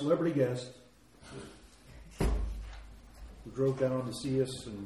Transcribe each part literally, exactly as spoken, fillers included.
celebrity guest who drove down to see us and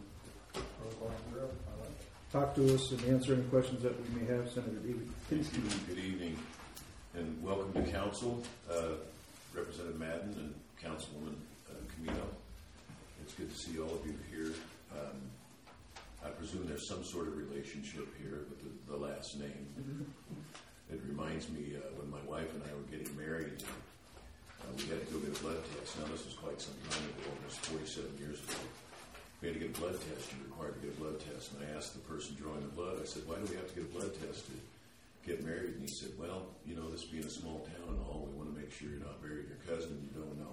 talk to us and answer any questions that we may have. Senator David Pinsky. Good evening, and welcome to Council, uh, Representative Madden and Councilwoman uh, Camino. It's good to see all of you here. Um, I presume there's some sort of relationship here with the, the last name. Mm-hmm. It reminds me uh, when my wife and I were getting married, uh, we had to go get a blood test. Now, this was quite some time ago, almost forty-seven years ago. We had to get a blood test. You're required to get a blood test. And I asked the person drawing the blood, I said, why do we have to get a blood test to get married? And he said, well, you know, this being a small town and all, we want to make sure you're not marrying your cousin and you don't know.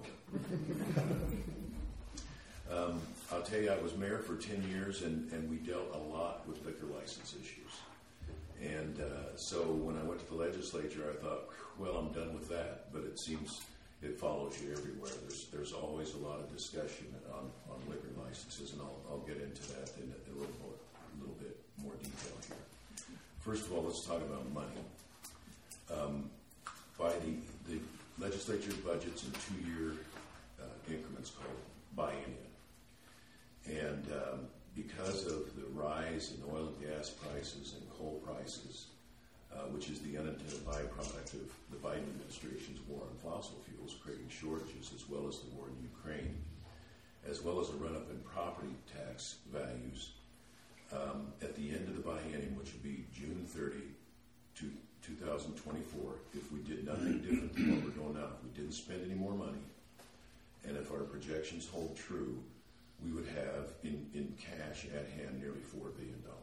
um, I'll tell you, I was mayor for ten years, and, and we dealt a lot with liquor license issues. And uh, so when I went to the legislature, I thought, well, I'm done with that. But it seems it follows you everywhere. There's there's always a lot of discussion on, on liquor licenses, and I'll, I'll get into that in a, a, little more, a little bit more detail here. First of all, let's talk about money. Um, by the, the legislature budgets in two-year uh, increments called biennium. And um, because of the rise in oil and gas prices and coal prices, uh, which is the unintended byproduct of the Biden administration's war on fossil fuels, creating shortages, as well as the war in Ukraine, as well as a run-up in property tax values, um, at the end of the biennium, which would be June thirtieth, two thousand twenty-four, if we did nothing different than what we're doing now, if we didn't spend any more money, and if our projections hold true, we would have in, in cash at hand nearly four billion dollars.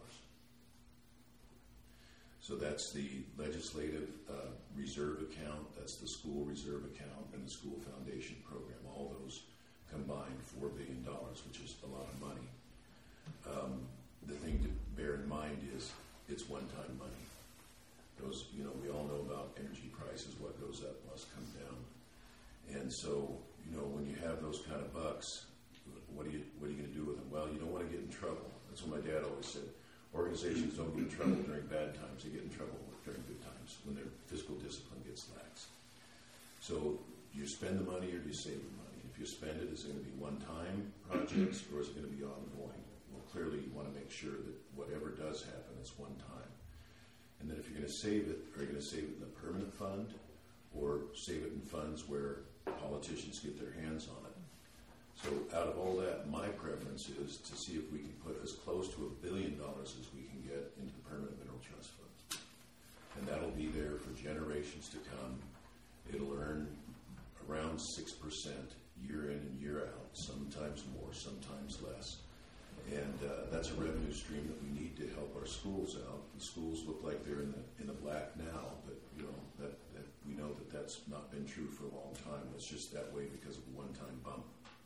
So that's the legislative uh, reserve account, that's the school reserve account, and the school foundation program. All those combined, four billion dollars, which is a lot of money. Um, the thing to bear in mind is it's one-time money. Those, you know, we all know about energy prices, what goes up must come down. And so, you know, when you have those kind of bucks, what are you what are you going to do with them? Well, you don't want to get in trouble. That's what my dad always said. Organizations don't get in trouble during bad times. They get in trouble during good times when their fiscal discipline gets lax. So do you spend the money or do you save the money? If you spend it, is it going to be one-time projects or is it going to be ongoing? Well, clearly you want to make sure that whatever does happen is one time. And then if you're going to save it, are you going to save it in a permanent fund or save it in funds where politicians get their hands on it? So out of all that, my preference is to see if we can put as close to a billion dollars as we can get into the Permanent Mineral Trust Fund. And that'll be there for generations to come. It'll earn around six percent year in and year out, sometimes more, sometimes less. And uh, that's a revenue stream that we need to help our schools out. The schools look like they're in the, in the black now, but you know that, that we know that that's not been true for a long time. It's just that way because of a one-time bump.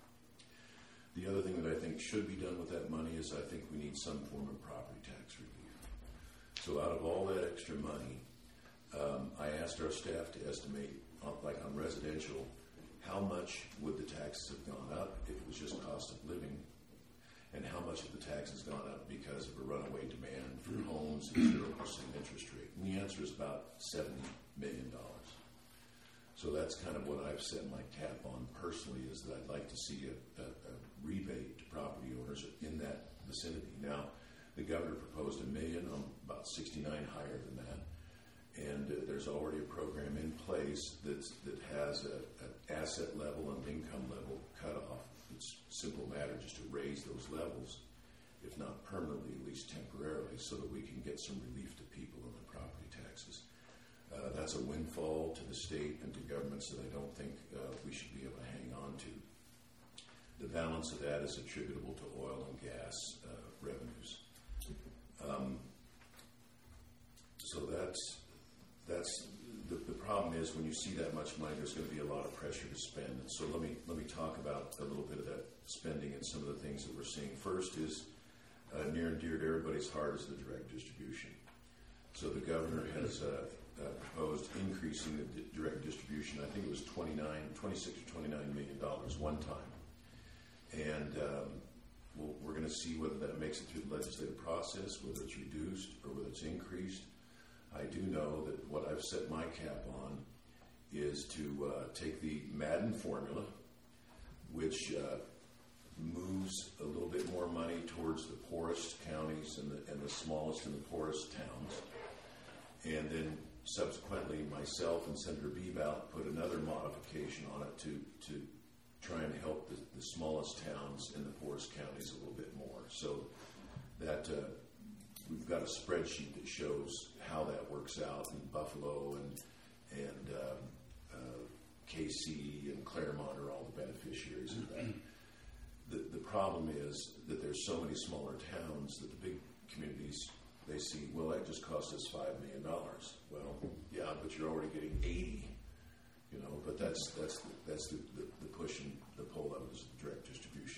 The other thing that I think should be done with that money is I think we need some form of property tax relief. So out of all that extra money, um, I asked our staff to estimate, uh, like on residential, how much would the taxes have gone up if it was just cost of living, and how much of the tax has gone up because of a runaway demand for homes and zero percent interest rate. And the answer is about seventy million dollars. So that's kind of what I've set my cap on personally, is that I'd like to see a, a, a rebate to property owners in that vicinity. Now, the governor proposed a million. I'm about sixty-nine higher than that. And uh, there's already a program in place that's, that has a, an asset level and income level cutoff. It's a simple matter just to raise those levels, if not permanently, at least temporarily, so that we can get some relief to people on their property taxes. Uh, that's a windfall to the state and to governments that I don't think uh, we should be able to hang on to. The balance of that is attributable to oil and gas uh, revenues. Um, so that's that's the, the problem is when you see that much money, there's going to be a lot of pressure to spend. And so let me let me talk about a little bit of that spending and some of the things that we're seeing. First is uh, near and dear to everybody's heart is the direct distribution. So the governor has uh, uh, proposed increasing the di- direct distribution. I think it was twenty-nine, twenty-six or twenty-nine million dollars one time. And um, we'll, we're going to see whether that makes it through the legislative process, whether it's reduced or whether it's increased. I do know that what I've set my cap on is to uh, take the Madden formula, which uh, moves a little bit more money towards the poorest counties and the, and the smallest and the poorest towns. And then subsequently, myself and Senator Bebout put another modification on it to, to try and help the, the smallest towns and the poorest counties a little bit more. So that uh, we've got a spreadsheet that shows how that works out in Buffalo and, and um, uh, K C and Claremont are all the beneficiaries of that. The, the problem is that there's so many smaller towns that the big communities, they see, well, that just cost us five million dollars. Well, yeah, but you're already getting eighty, you know, but that's that's the, that's the, the, the push and the pull of it is the direct distribution.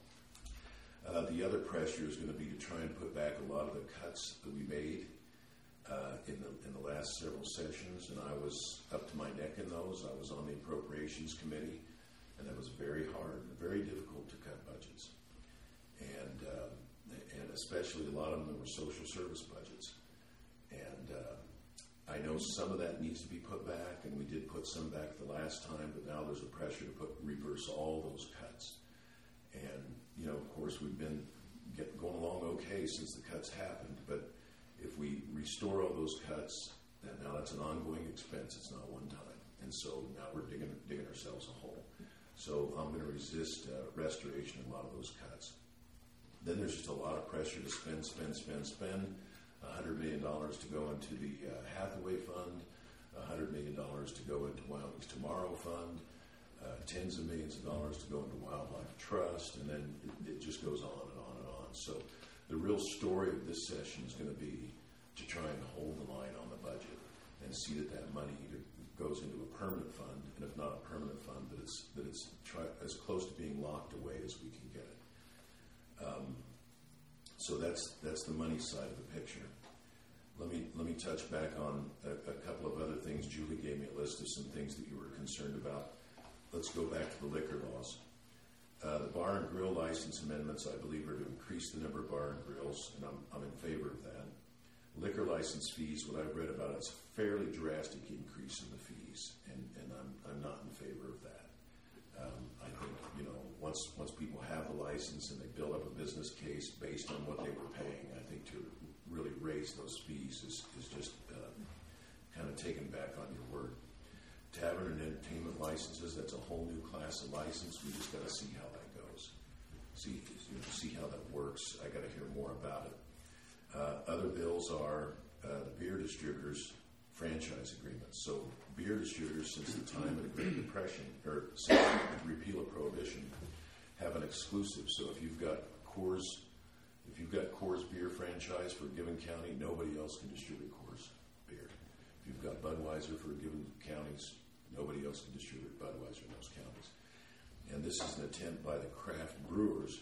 Uh, the other pressure is going to be to try and put back a lot of the cuts that we made uh, in the in the last several sessions, and I was up to my neck in those. I was on the Appropriations Committee, and it was very hard, very difficult to cut budgets. And uh, and especially a lot of them were social service budgets. And uh, I know some of that needs to be put back, and we did put some back the last time, but now there's a pressure to put reverse all those cuts. And, you know, of course, we've been get, going along okay since the cuts happened, but if we restore all those cuts, then now that's an ongoing expense. It's not one time. And so now we're digging, digging ourselves a hole. So I'm going to resist uh, restoration of a lot of those cuts. Then there's just a lot of pressure to spend, spend, spend, spend. one hundred million dollars to go into the uh, Hathaway Fund, one hundred million dollars to go into Wyoming's Tomorrow Fund, uh, tens of millions of dollars to go into Wildlife Trust, and then it, it just goes on and on and on. So the real story of this session is going to be to try and hold the line on the budget and see that that money either goes into a permanent fund, and if not a permanent fund, that it's that it's try, as close to being locked away as we can get it. Um, so that's that's the money side of the picture. Let me let me touch back on a, a couple of other things. Julie gave me a list of some things that you were concerned about. Let's go back to the liquor laws. Uh, the bar and grill license amendments, I believe, are to increase the number of bar and grills, and I'm, I'm in favor of that. Liquor license fees, what I've read about, it's a fairly drastic increase in the fees, and, and I'm, I'm not in favor of that. Um, I think, you know, once once people have the license and they build up a business case based on what they were paying, I think to really raise those fees is, is just uh, kind of taken back on your word. Tavern and entertainment licenses, that's a whole new class of license. We just got to see how that goes. See, you know, see how that works. I got to hear more about it. Uh, other bills are uh, the beer distributors franchise agreements. So beer distributors, since the time of the Great Depression, or since the repeal of Prohibition, have an exclusive. So if you've got Coors, if you've got Coors beer franchise for a given county, nobody else can distribute Coors beer. If you've got Budweiser for a given counties, nobody else can distribute Budweiser in those counties. And this is an attempt by the craft brewers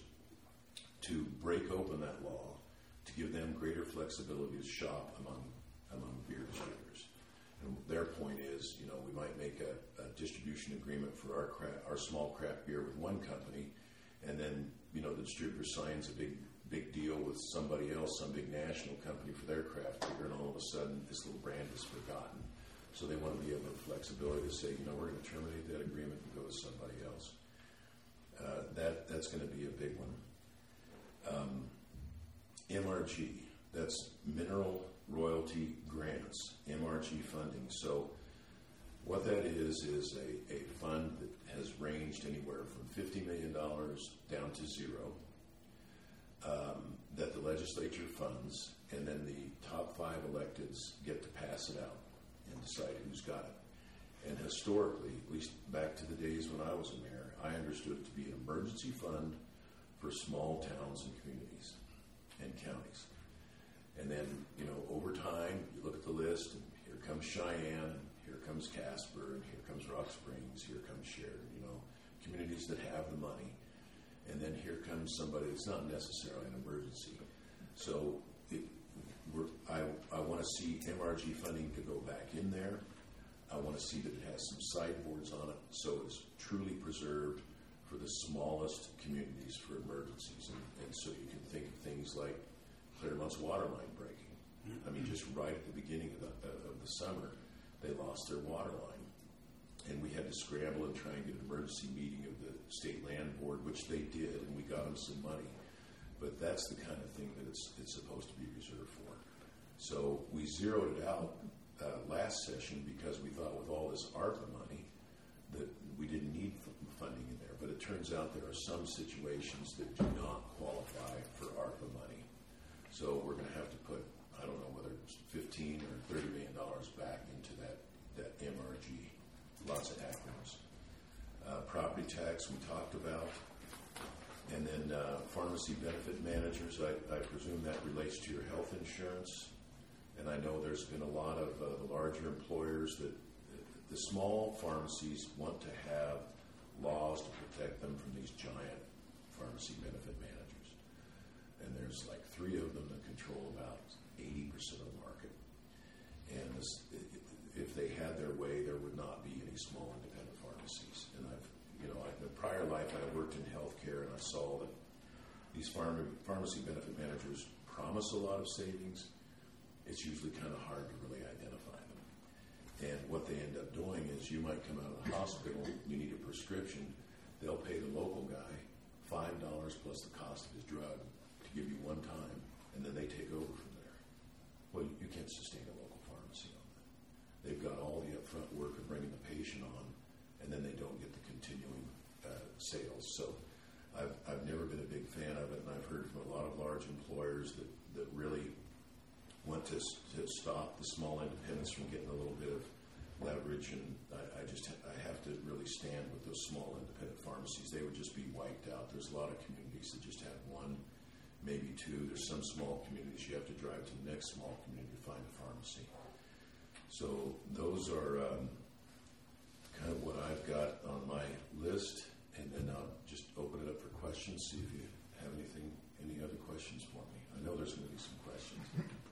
to break open that law to give them greater flexibility to shop among among beer distributors. And their point is, you know, we might make a, a distribution agreement for our craft, our small craft beer with one company, and then, you know, the distributor signs a big big deal with somebody else, some big national company for their craft beer, and all of a sudden this little brand is forgotten. So they want to be able to have flexibility to say, you know, we're going to terminate that agreement and go with somebody else. Uh, that that's going to be a big one. Um, M R G, that's Mineral Royalty Grants, M R G funding. So what that is is a, a fund that has ranged anywhere from fifty million dollars down to zero, um, that the legislature funds, and then the top five electeds get to pass it out and decide who's got it. And historically, at least back to the days when I was a mayor, I understood it to be an emergency fund for small towns and communities and counties. And then, you know, over time, you look at the list, and here comes Cheyenne, here comes Casper, and here comes Rock Springs, here comes Sheridan, you know, communities that have the money. And then here comes somebody that's not necessarily an emergency. So it, we're, I, I want to see M R G funding to go back in there. I want to see that it has some sideboards on it so it's truly preserved for the smallest communities for emergencies. And, and so you can think of things like Claremont's water line breaking. I mean, just right at the beginning of the, uh, of the summer, they lost their water line. and we had to scramble and try and get an emergency meeting of the state land board, which they did, and we got them some money. But that's the kind of thing that it's, it's supposed to be reserved for. So we zeroed it out uh, last session because we thought with all this ARPA money that we didn't need f- funding in there. But it turns out there are some situations that do not qualify for ARPA money. So we're going to have to put, I don't know whether it's fifteen or thirty million dollars back into that, that M R G. Lots of acronyms. Uh, property tax we talked about. And then uh, pharmacy benefit managers, I, I presume that relates to your health insurance. And I know there's been a lot of uh, the larger employers that the small pharmacies want to have laws to protect them from these giant pharmacy benefit managers. And there's like three of them that control about eighty percent of the market. And this, if they had their way, there would not be any small independent pharmacies. And I've, you know, I, in a prior life, I worked in healthcare, and I saw that these pharma, pharmacy benefit managers promise a lot of savings. It's usually kind of hard to really identify them. And what they end up doing is you might come out of the hospital, you need a prescription, they'll pay the local guy five dollars plus the cost of his drug to give you one time, and then they take over from there. Well, you, you can't sustain a local pharmacy on that. They've got all the upfront work of bringing the patient on, and then they don't get the continuing uh, sales. So I've, I've never been a big fan of it, and I've heard from a lot of large employers that, that really want to, to stop the small independents from getting a little bit of leverage, and I, I just ha- I have to really stand with those small independent pharmacies. They would just be wiped out. There's a lot of communities that just have one, maybe two. There's some small communities you have to drive to the next small community to find a pharmacy. So those are um, kind of what I've got on my list, and then I'll just open it up for questions, see if you have anything, any other questions for me. I know there's going to be some questions.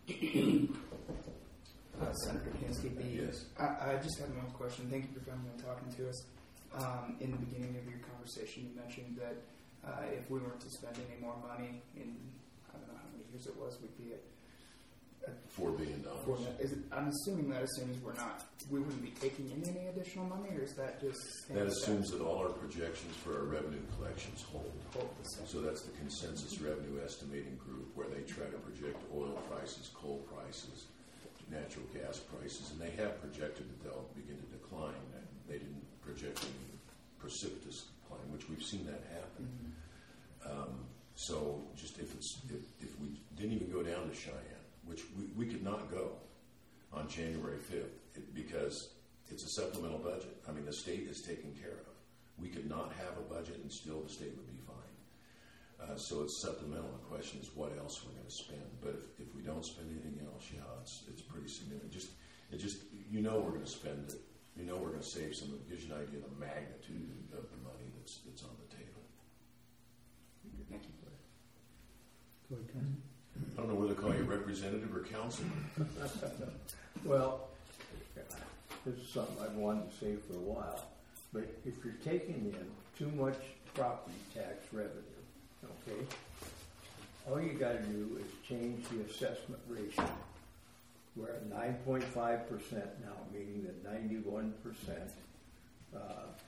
Uh, Senator Kansky, Yes. I, I just have one question. Thank you for coming and talking to us. Um, in the beginning of your conversation, you mentioned that uh, if we weren't to spend any more money in, I don't know how many years it was, we'd be at Four billion dollars. Four, is it, I'm assuming that assumes we're not, we wouldn't be taking in any additional money, or is that just That assumes that all our projections for our revenue collections hold. hold the same? So that's the consensus revenue estimating group, where they try to project oil prices, coal prices, natural gas prices, and they have projected that they'll begin to decline. They didn't project any precipitous decline, which we've seen that happen. Mm-hmm. Um, so just if it's if, if we didn't even go down to Cheyenne, which we, we could not go on January fifth it, because it's a supplemental budget. I mean, the state is taken care of. We could not have a budget and still the state would be fine. Uh, so it's supplemental. The question is what else we're going to spend. But if, if we don't spend anything else, yeah, it's it's pretty significant. Just it just you know we're going to spend it. You know we're going to save some. It gives you an idea of the magnitude of the money that's that's on the table. Thank you. Go ahead, Councilman. I don't know whether to call you representative or councilman. Well, this is something I've wanted to say for a while, but if you're taking in too much property tax revenue, okay, all you got to do is change the assessment ratio. We're at nine point five percent now, meaning that ninety-one percent, uh,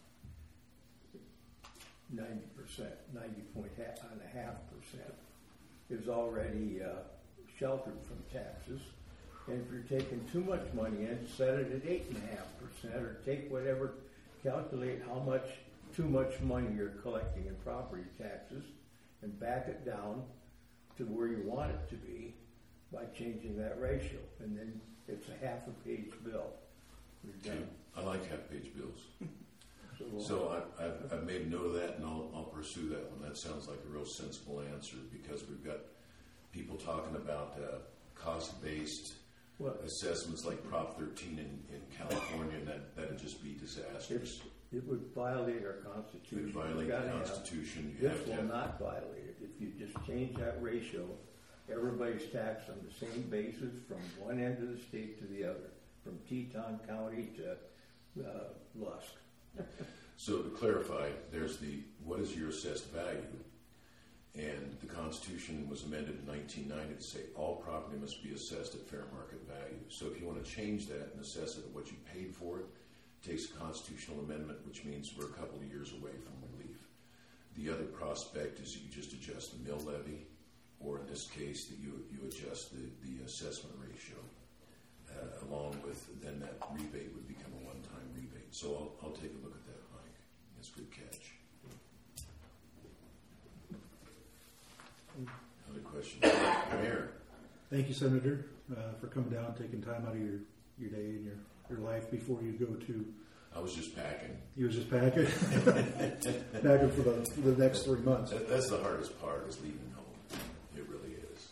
ninety percent, ninety point and a half percent is already uh, sheltered from taxes. And if you're taking too much money in, set it at eight and a half percent, or take whatever, calculate how much too much money you're collecting in property taxes, and back it down to where you want it to be by changing that ratio. And then it's a half a page bill. You're done. I like half-page bills. So, So I, I've, I've made a note of that, and I'll, I'll pursue that one. That sounds like a real sensible answer, because we've got people talking about uh, cost-based well, assessments like Prop thirteen in, in California, and that that'd just be disastrous. it would violate our It Constitution. would violate You the gotta have- Constitution. You This have to will have, not violate it. If you just change that ratio, everybody's taxed on the same basis from one end of the state to the other, from Teton County to uh, Lusk. So to clarify, there's the what is your assessed value, and the Constitution was amended in nineteen ninety to say all property must be assessed at fair market value. So if you want to change that and assess it at what you paid for it, takes a constitutional amendment, which means we're a couple of years away from relief. The other prospect is you just adjust the mill levy, or in this case, that you you adjust the, the assessment ratio, uh, along with then that rebate would become a one-time rebate. So I'll, I'll take a look at that, Mike. That's a good catch. Other questions? Mayor. Thank you, Senator, uh, for coming down, taking time out of your, your day and your, your life before you go to. I was just packing. You was just packing, packing for the for the next three months. That, that's the hardest part, is leaving home. It really is.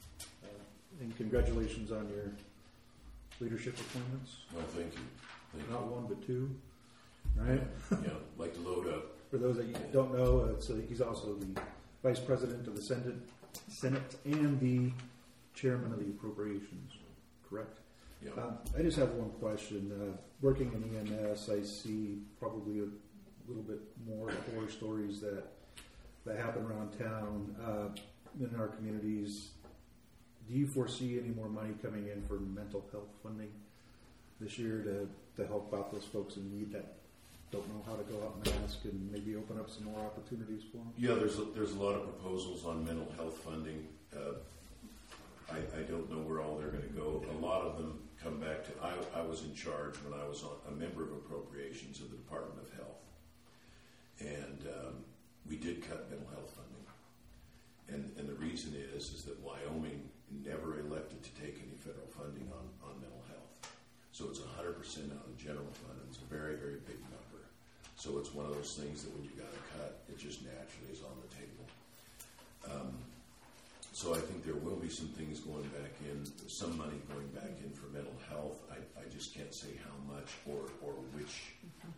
And congratulations on your leadership appointments. Well, thank you. Thank Not you. one, but two. Right? Yeah, like to load up. For those that you don't know, uh, so he's also the Vice President of the Senate, Senate and the Chairman of the Appropriations, correct? Yeah. Um, I just have one question. Uh, working in E M S, I see probably a little bit more horror stories that that happen around town uh, in our communities. Do you foresee any more money coming in for mental health funding this year to, to help out those folks in need that don't know how to go out and ask, and maybe open up some more opportunities for them? Yeah, there's a, there's a lot of proposals on mental health funding. Uh, I, I don't know where all they're going to go. A lot of them come back to, I, I was in charge when I was on, a member of appropriations of the Department of Health. And um, we did cut mental health funding. And, and the reason is, is that Wyoming never elected to take any federal funding on, on mental health. So it's one hundred percent out of the general fund, and it's a very, very big number. So it's one of those things that when you got to cut, it just naturally is on the table. Um, So I think there will be some things going back in, some money going back in for mental health. I, I just can't say how much or, or which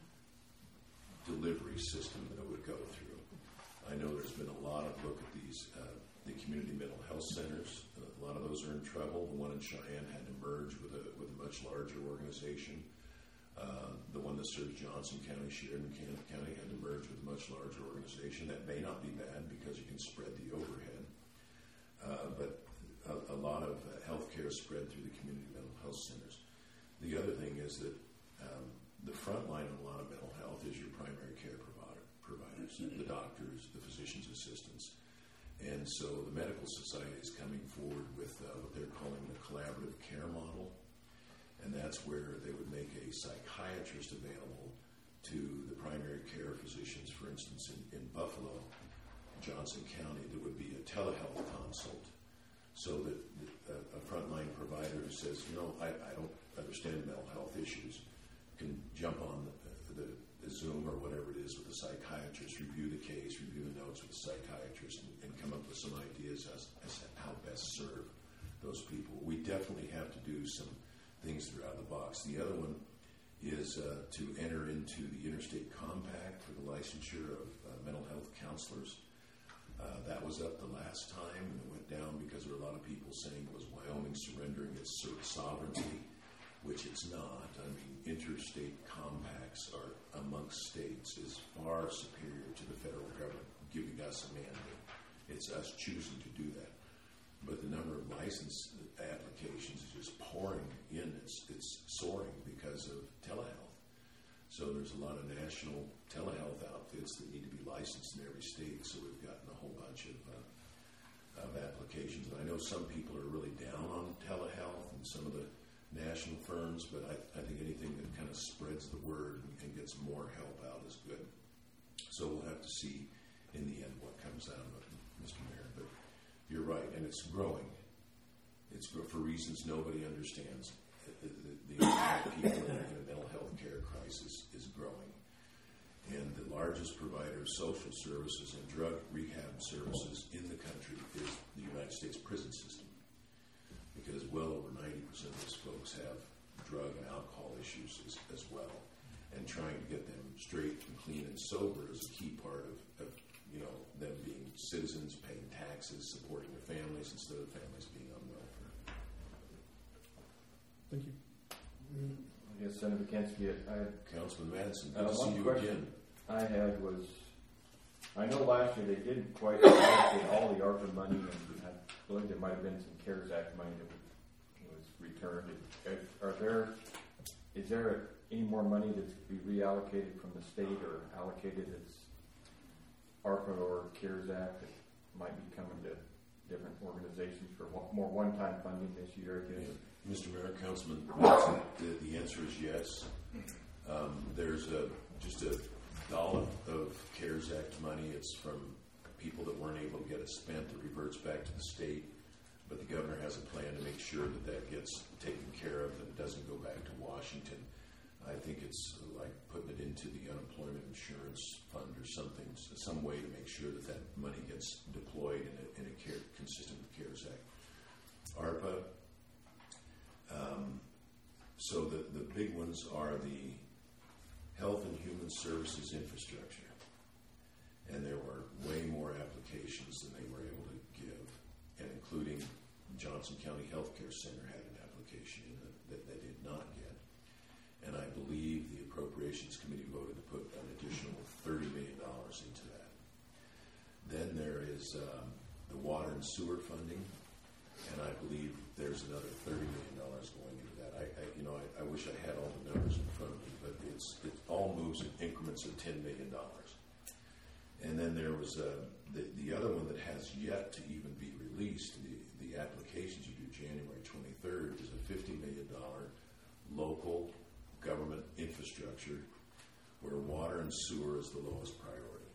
delivery system that it would go through. I know there's been a lot of look at these, uh, the community mental health centers. Uh, a lot of those are in trouble. The one in Cheyenne had to merge with a, with a much larger organization. Uh, the one that serves Johnson County, Sheridan County had to merge with a much larger organization. That may not be bad because you can spread the overhead. Uh, but a, a lot of uh, health care is spread through the community mental health centers. The other thing is that um, the front line of a lot of mental health is your primary care provider, providers, the doctors, the physician's assistants. And so the Medical Society is coming forward with uh, what they're calling the collaborative care model. And that's where they would make a psychiatrist available to the primary care physicians. For instance, in, in Buffalo, Johnson County, there would be a telehealth consult, so that a, a frontline provider who says, you know, I, I don't understand mental health issues, can jump on the, the, the Zoom or whatever it is with the psychiatrist, review the case, review the notes with the psychiatrist, and, and come up with some ideas as, as to how best serve those people. We definitely have to do some things that are out of the box. The other one is uh, to enter into the Interstate Compact for the licensure of uh, mental health counselors. Uh, that was up the last time, and it went down because there were a lot of people saying it was Wyoming surrendering its sovereignty, which it's not. I mean, interstate compacts are amongst states is far superior to the federal government giving us a mandate. It's us choosing to do that. But the number of license applications is just pouring in. It's, it's soaring because of telehealth. So there's a lot of national telehealth outfits that need to be licensed in every state. So we've gotten a whole bunch of, uh, of applications. And I know some people are really down on telehealth and some of the national firms, but I, I think anything that kind of spreads the word and, and gets more help out is good. So we'll have to see in the end what comes out of it, Mister Mayor. But you're right, and it's growing. It's for reasons nobody understands. The, the, the amount of people in a mental health care crisis is growing. And the largest provider of social services and drug rehab services in the country is the United States prison system. Because well over ninety percent of those folks have drug and alcohol issues as, as well. And trying to get them straight and clean and sober is a key part of, of you know, them being citizens, paying taxes, supporting their families instead of families being on welfare. Thank you. I guess Senator Kansky, I had Councilman Madison, uh, good to see one you question again. I had was, I know last year they didn't quite allocate all the ARPA money, and I believe there might have been some CARES Act money that was returned. Are there, is there any more money that's to be reallocated from the state or allocated as ARPA or CARES Act that might be coming to different organizations for one, more one-time funding this year, I guess? Mister Mayor, Councilman Watson, the, the answer is yes. Um, there's a, just a dollop of CARES Act money. It's from people that weren't able to get it spent. It reverts back to the state. But the governor has a plan to make sure that that gets taken care of, that it doesn't go back to Washington. I think it's like putting it into the unemployment insurance fund or something, some way to make sure that that money gets deployed in a, in a care, consistent with CARES Act. ARPA, um, so the, the big ones are the Health and Human Services Infrastructure. And there were way more applications than they were able to give, and including Johnson County Healthcare Center had an application in it that they did not get. And I believe the Appropriations Committee voted to put an additional thirty million dollars into that. Then there is um, the water and sewer funding, and I believe there's another thirty million dollars going into that. I, I you know, I, I wish I had all the numbers in front of me, but it's it all moves in increments of ten million dollars. And then there was uh, the the other one that has yet to even be released. The the applications you do January twenty-third is a fifty million dollars local government infrastructure where water and sewer is the lowest priority.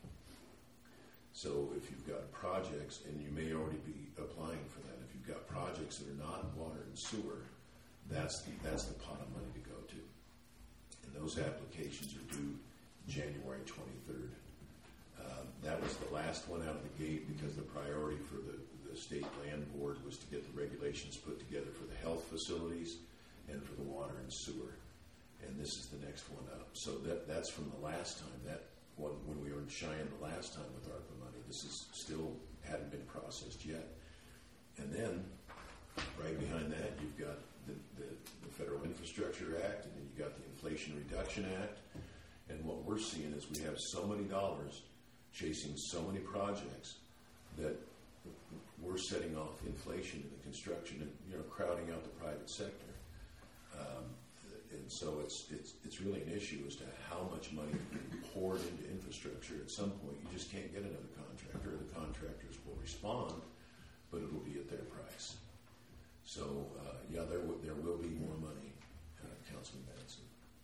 So if you've got projects, and you may already be applying for that, if you've got projects that are not water and sewer, that's the, that's the pot of money to go to. And those applications are due January twenty-third. Um, that was the last one out of the gate because the priority for the, the state land board was to get the regulations put together for the health facilities and for the water and sewer. And this is the next one up. So that that's from the last time. That one, when we were in Cheyenne the last time with ARPA money, this is still hadn't been processed yet. And then right behind that, you've got the, the, the Federal Infrastructure Act, and then you've got the Inflation Reduction Act. And what we're seeing is we have so many dollars chasing so many projects that we're setting off inflation in the construction and, you know, crowding out the private sector. Um, and so it's, it's it's really an issue as to how much money can be poured into infrastructure. At some point, you just can't get another contractor. The contractors will respond, but it will be at their price. So, uh, yeah, there, w- there will be more money, uh, Councilman Madison.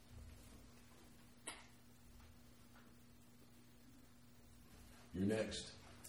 You're next.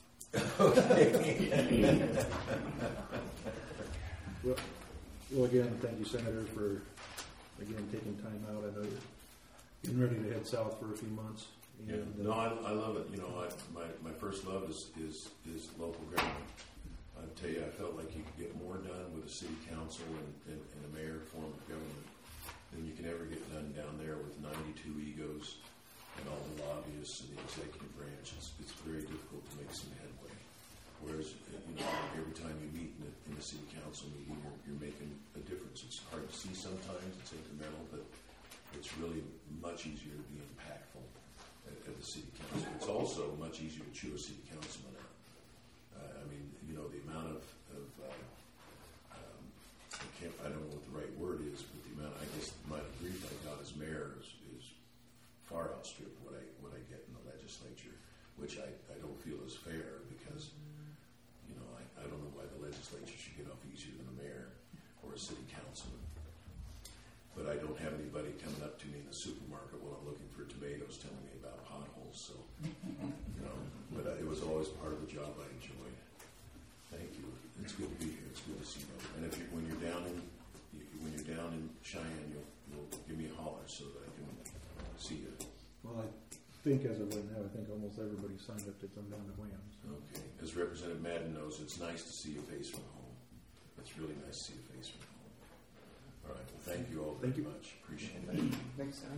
Well, well, again, thank you, Senator, for, again, taking time out. I know you're getting ready to head south for a few months. Yeah. And, No, uh, I, I love it. You know, I, my, my first love is, is, is local government. I tell you, I felt like you could get more done with a city council and, and, and a mayor form of government than you can ever get done down there with ninety-two egos and all the lobbyists and the executive branch. It's, it's very difficult to make some headway. Whereas, you know, every time you meet in a, in a city council meeting, you're, you're making a difference. It's hard to see sometimes, it's incremental, but it's really much easier to be impactful at, at the city council. It's also much easier to chew a city councilman out. Uh, I mean, you know, the amount of, of uh, um, I can't, I don't know what the right word is, but the amount, I guess, my grief I got as mayor is, is far outstripped what I what I get in the legislature, which I, I don't feel is fair because, you know, I, I don't know why the legislature should get off easier than a mayor or a city councilman. But I don't have anybody coming up to me in the supermarket while I'm looking for tomatoes telling me about potholes. So, you know, but uh, it was always part of the job I enjoyed. Thank you. It's good to be here. It's good to see you. And if you, when you're down in when you're down in Cheyenne, you'll, you'll give me a holler so that I can see you. well, I think as of right now, I think almost everybody signed up to come down to Williams. So. Okay. As Representative Madden knows, it's nice to see a face from home. It's really nice to see a face from home. All right. Well, thank you all very Thank you. much. Appreciate it. Thanks, Sam.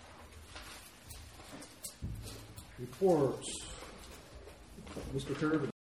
Reports. Mister Kirby.